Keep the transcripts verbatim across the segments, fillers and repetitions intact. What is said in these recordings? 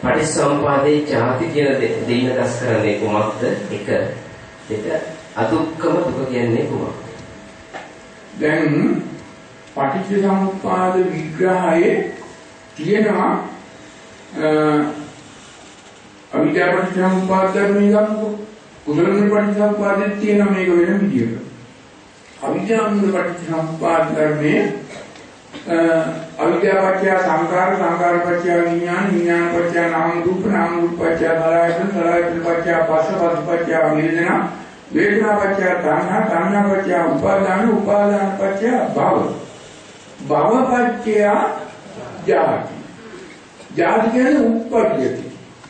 පටිච්චසමුපාදේ ජාති කියන දෙයින් අදහස් කරන්නේ කොහොමද? එක දෙක අදුක්කම දුක කියන්නේ කොහොමද? දැන් පටිච්චසමුපාද විග්‍රහයේ තියෙනවා අවිද්‍යා පටිච්චසමුපාද ධර්මයේ ගන්නකො කුසල මූල පටිච්චසමුපාදයේ තියෙන මේක වෙන විදියක. අවිද්‍යා මූල පටිච්චසමුපාද ධර්මයේ අවිද්‍යා පත්‍ය සංකාර සංකාර පත්‍ය විඥාන විඥාන පත්‍ය නාම රූප නාම රූප පත්‍ය සලආයතන සලආයතන පත්‍ය පස්ස පස්ස පත්‍ය වේදනා වේදනා පත්‍ය තණ්හා තණ්හා පත්‍ය උපාදාන උපාදාන පත්‍ය භව භව පත්‍ය ජාති ජාති කියන්නේ උප්පජ්ජති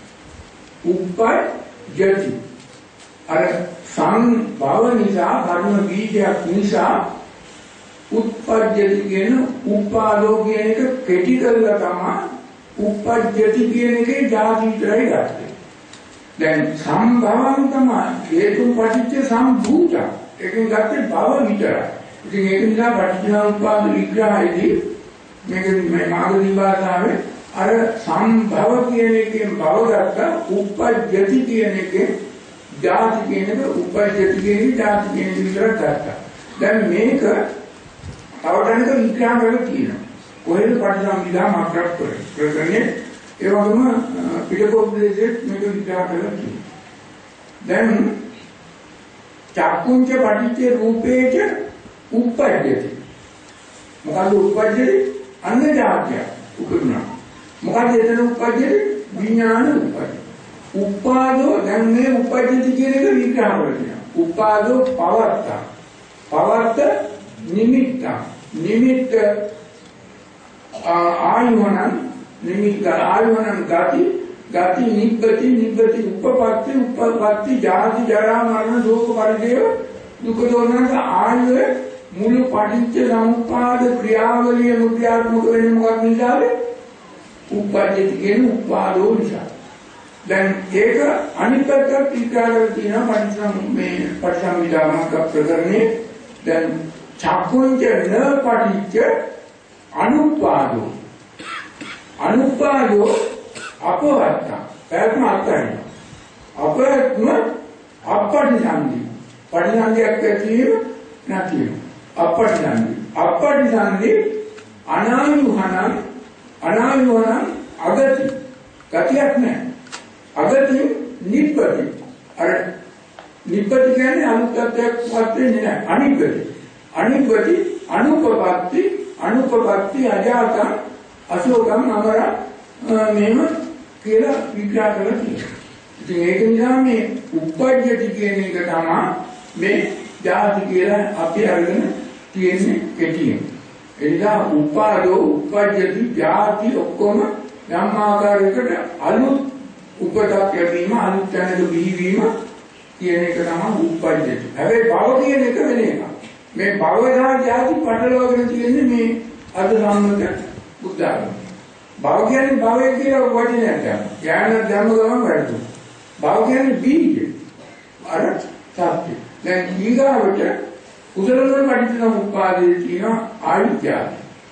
උප්පජ්ජති අර සංභව නිසා කර්ම බීජයක් නිසා උත්පජ්ජති කියන උපාදෝ කියන එක කෙටි කරලා තමයි උපජ්ජති කියන එකේ ජාති විතරයි ගත්තේ. දැන් සම්භවං තමයි හේතු පටිච්ච සම්භූත. ඒකෙන් ගත්තේ භව විතරයි. ඉතින් ඒක නිසා පටිච්චසමුප්පාද විග්‍රහයේදී මේක මේ මාර්ගදී භාෂාවේ අර සම්භව කියන එකෙන් භව ගත්තා උපජ්ජති කියන එකේ ජාති කියන එක උපජ්ජති කියන ජාති කියන එක විතර ගත්තා. දැන් මේක තවටනක විග්‍රහ කරලා තියෙනවා. කොහෙද පටිසම්භිදා මාත්‍රක් කරන්නේ? ඒ වගේම පිටකොප්පදේශෙත් මේක විග්‍රහ කරලා තියෙනවා. දැන් චක්කුංච පටිච්ච රූපේච උප්පජ්ජති. මොකද උප්පජ්ජති? අන්න ජාතිය උපදිනවා. මොකද එතන උප්පජ්ජති? විඥාන උප්පජ්ජති. උපාදෝ දැන් මේ උප්පජ්ජති කියන එක විග්‍රහ කරලා තියෙනවා. උපාදෝ පවත්ත. පවත්ත නිමිත්ත නිමිත්ත ආයුණං නිමිත්ත ආයුණං ගති ගති නිබ්බති නිබ්බති උපපත්ති උපපත්ති ජාති ජරා මරණ ශෝක පරිදේව දුක දෝමනස ආයුවේ මුළු පටිච්ච සමුප්පාද ක්‍රියාවලිය මුක්‍රියාත්මක වෙන්නේ මොකක් නිසාද? උපපජ්ජති කියන උපාදෝ නිසා. දැන් ඒක අනිත් පැත්තට විග්‍රහ කරලා තියෙනවා පටිච්ච මේ පටිච්චසමුප්පාදමක ප්‍රකරණේ. දැන් චක්කුංච න පටිච්ච අනුපාදෝ අනුපාදෝ අපවත්ත පැත්ම අත්හරින අපවත්ම අපටිසන්ධි පටිසන්ධියක් ඇතිවීම නැතිවීම අපටිසන්ධි අපටිසන්ධි අනායුහනං අනායුහනං අගති ගතියක් නැහැ අගති නිබ්බති අර නිබ්බති කියන්නේ අනුත්ත්වයක් වත් වෙන්නේ නැහැ අනිබ්බති අනිබ්බති අනුපපත්ති අනුපපත්ති අජාතං අශෝකං අමර මෙහෙම කියලා විග්‍රහ කරලා තියෙනවා. ඉතින් ඒක නිසා මේ උප්පජ්ජති කියන එක තමයි මේ ජාති කියලා අපි අරගෙන තියෙන්නේ කෙටියෙන්. ඒ නිසා උපාදෝ උප්පජ්ජති ජාති ඔක්කොම යම් ආකාරයකට අලුත් උපතක් ලැබීම අලුත් තැනක බිහිවීම කියන එක තමයි උප්පජ්ජති. හැබැයි භව කියන එක වෙන එකක්. මේ භවදා ජාති පටලවාගෙන තියෙන්නේ මේ අද සම්මත බුද්ධ ආගම. භව කියන්නේ භවය කියලා වචනයක් ගන්න. ඥාන ධර්ම ගමන් වැඩි. භව කියන්නේ බීජ. අර සත්‍ය. දැන් ඊගාවට කුසලවල පටිච්චසමුප්පාදයේ තියෙන ආයුත්‍යය.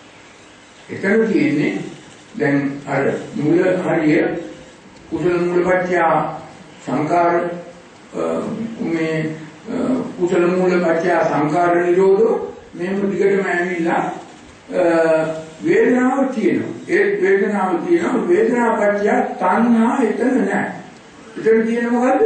එතන තියෙන්නේ දැන් අර මූල හරිය කුසල මූලපත්‍ය සංකාර මේ කුසල මූලපත්‍ය සංකාර නිරෝධෝ මේ මුදිකටම ඇවිල්ලා වේදනාව තියෙනවා. ඒ වේදනාව තියෙනවා වේදනාපත්‍ය තණ්හා එතන නැහැ. එතන තියෙන මොකද්ද?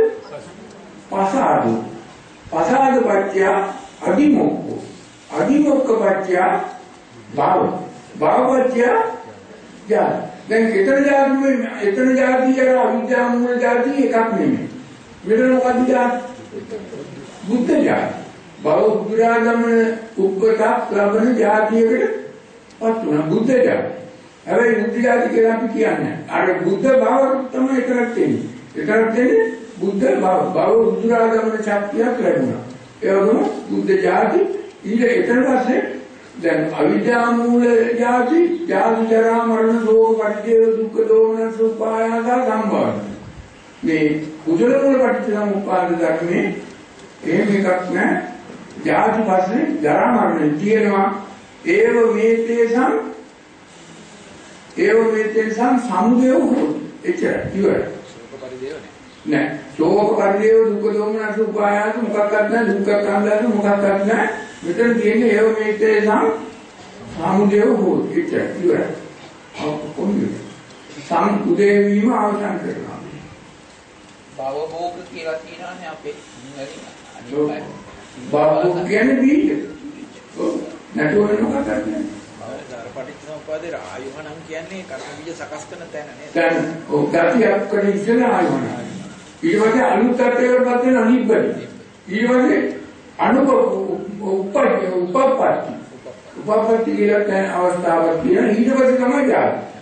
පසාදු. පසාදපත්‍ය අදිමොක්ඛ. අදිමොක්ඛපත්‍ය භව. භවපත්‍ය ජාති. දැන් එතන ජාති එතන ජාති යන අවිද්‍යා මූල ජාති එකක් නෙමෙයි. මෙතන මොකද්ද ජාති? බුද්ධ ජාති. භව බුදුරාගම උප්පතක් ලබන ජාතියකට පත් වුණා බුද්ධ ජාති. හැබැයි බුද්ධ ජාති කියලා අපි කියන්නේ අර බුද්ධ භව තමයි එතරම් තියෙන්නේ. එතරම් තියෙන්නේ බුද්ධ භව භව බුදුරාගමන ශක්තියක් ලැබුණා. ඒ වගේම බුද්ධ ජාති ඊට එතන පස්සේ දැන් අවිද්‍යා මූල ජාති ජාති ජරා මරණ ශෝක පරිදේව දුක්ඛ දෝමන සුපායාස සම්භව. මේ කුසල මූල පටිච්චසමුප්පාද ධර්මයේ එහෙම එකක් නැහැ. ජාති පස්සේ ජරා මරණ තියෙනවා. ඒව මේතේසං ඒව මේතේසං සමුදය එච්චර ඉවරයි. නෑ ශෝක පරිදේව දුක දෝමනස උපායාස මොකක්වත් නෑ දුක්ඛ කන්දස මොකක්වත් නෑ මෙතන තියෙන්නේ ඒව මේතේ සම් සමුදේව හොත් එච්චර ඉවරයි. කොහොමද සම් උදේ වීම අවසන් කරනවා. භවභෝග කියලා කියනවානේ අපේ ඉංග්‍රීසියෙන්. භවභෝග කියන්නේ බීජ. ඔව් නැතුව වෙනවකට නෑ. පටිච්චසමුප්පාදේ ආයුහණම් කියන්නේ කර්ම බීජ සකස් කරන තැන නේද? දැන් ඔය ගැටියක් කරේ ඉස්සෙල්ලා ආයුහණම්. ඊට පස්සේ අලුත් තත්ත්වයකටපත් වෙන අනිබ්බඩි. ඊට පස්සේ අනුප උපපටි උපපටි උපපටි කියලා තැන අවස්ථාවක් තියෙනවා. ඊට පස්සේ තමයි ජාති.